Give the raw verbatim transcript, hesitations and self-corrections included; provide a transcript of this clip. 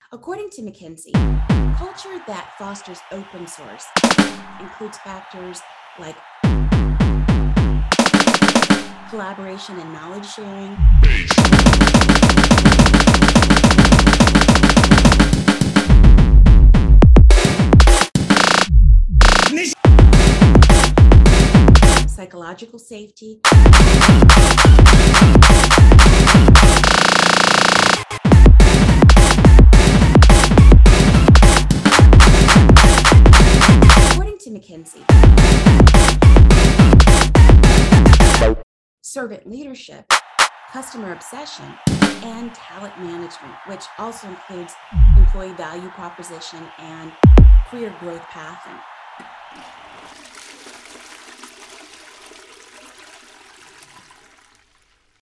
According to McKinsey, culture that fosters open source includes factors like collaboration and knowledge sharing, psychological safety, according to McKinsey, servant leadership, customer obsession, and talent management, which also includes employee value proposition and career growth pathing.